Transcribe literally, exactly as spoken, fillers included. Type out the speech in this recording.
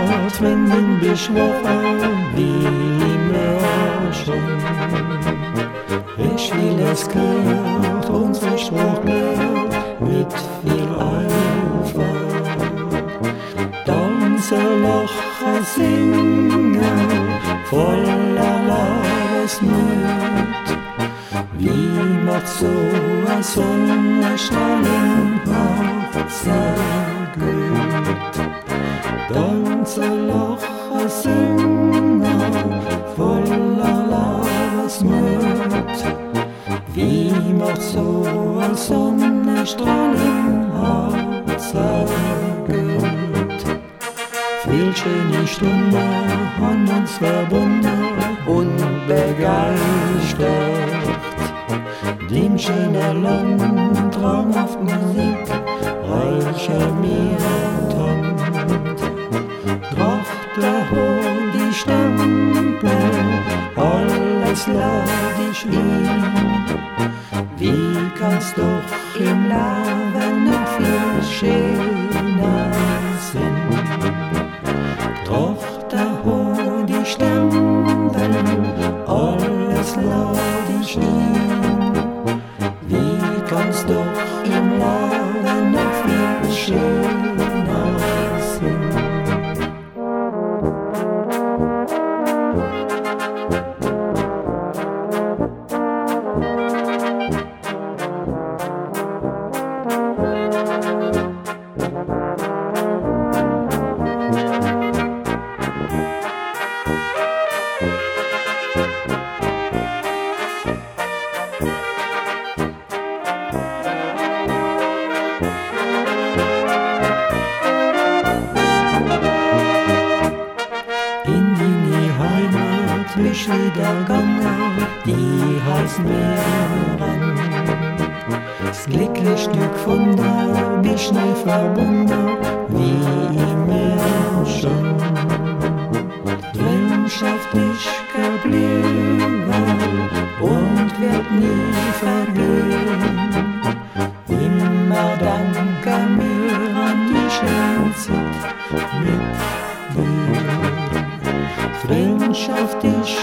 Nacht, wenn du bist wacher wie im Märchen. Ich will es gehört, unsere Sprache mit viel Eifer. Tanzen, lachen, singen, voller Lebensmut. Wie macht so ein Sonnenstrahl im Herzen gut? Tanzen, lachen, singen, voller Lebensmut. Wie macht so ein Sonnenstrahl im Herzen gut? Viel schöne Stunden haben uns verbunden und begeistert. Den schönen langen Traum auf Musik reiche mir Hand. Trachte hol die Stempel, alles lad ich ihn. Wie kann's doch im Leben noch viel schöner sein? Trachte hol die Stempel, alles lad ich ihn. Wie kann's doch im Leben noch viel schöner sein? Mich wieder gegangen, die heißt Meeren. Das glückliche Stück von der bist neu verbunden, wie im Märchen. Freundschaft ist geblieben und wird nie vergehen. Immer danke mir an die schöne Zeit mit dir. Freundschaft ist